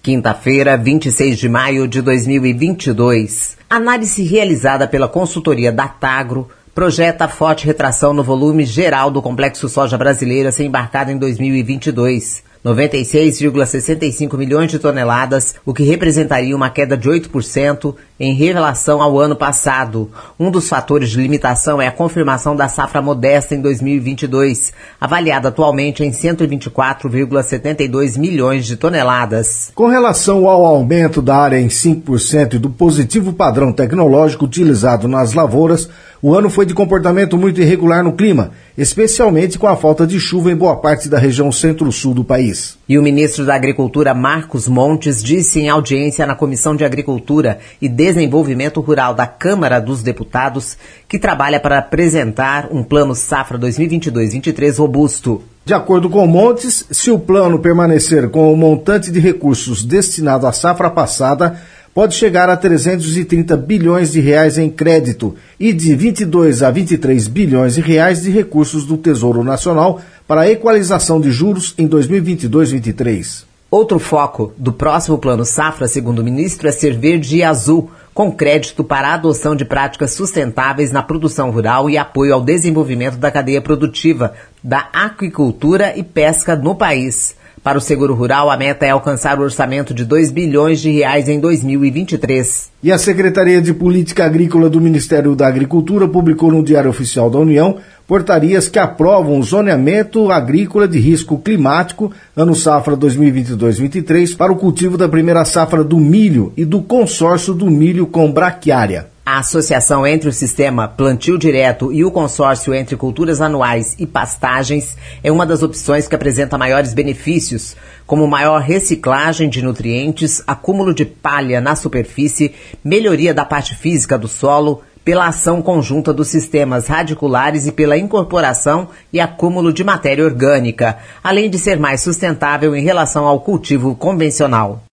Quinta-feira, 26 de maio de 2022. Análise realizada pela consultoria Datagro projeta forte retração no volume geral do complexo soja brasileiro a ser embarcado em 2022. 96,65 milhões de toneladas, o que representaria uma queda de 8% em relação ao ano passado. Um dos fatores de limitação é a confirmação da safra modesta em 2022, avaliada atualmente em 124,72 milhões de toneladas. Com relação ao aumento da área em 5% e do positivo padrão tecnológico utilizado nas lavouras, o ano foi de comportamento muito irregular no clima, especialmente com a falta de chuva em boa parte da região centro-sul do país. E o ministro da Agricultura, Marcos Montes, disse em audiência na Comissão de Agricultura e Desenvolvimento Rural da Câmara dos Deputados que trabalha para apresentar um plano safra 2022-23 robusto. De acordo com Montes, se o plano permanecer com o montante de recursos destinado à safra passada, pode chegar a 330 bilhões de reais em crédito e de 22 a 23 bilhões de reais de recursos do Tesouro Nacional para a equalização de juros em 2022-23. Outro foco do próximo Plano Safra, segundo o ministro, é ser verde e azul, com crédito para a adoção de práticas sustentáveis na produção rural e apoio ao desenvolvimento da cadeia produtiva, da aquicultura e pesca no país. Para o seguro rural, a meta é alcançar o orçamento de 2 bilhões de reais em 2023. E a Secretaria de Política Agrícola do Ministério da Agricultura publicou no Diário Oficial da União portarias que aprovam o zoneamento agrícola de risco climático ano safra 2022-23 para o cultivo da primeira safra do milho e do consórcio do milho com braquiária. A associação entre o sistema plantio direto e o consórcio entre culturas anuais e pastagens é uma das opções que apresenta maiores benefícios, como maior reciclagem de nutrientes, acúmulo de palha na superfície, melhoria da parte física do solo, pela ação conjunta dos sistemas radiculares e pela incorporação e acúmulo de matéria orgânica, além de ser mais sustentável em relação ao cultivo convencional.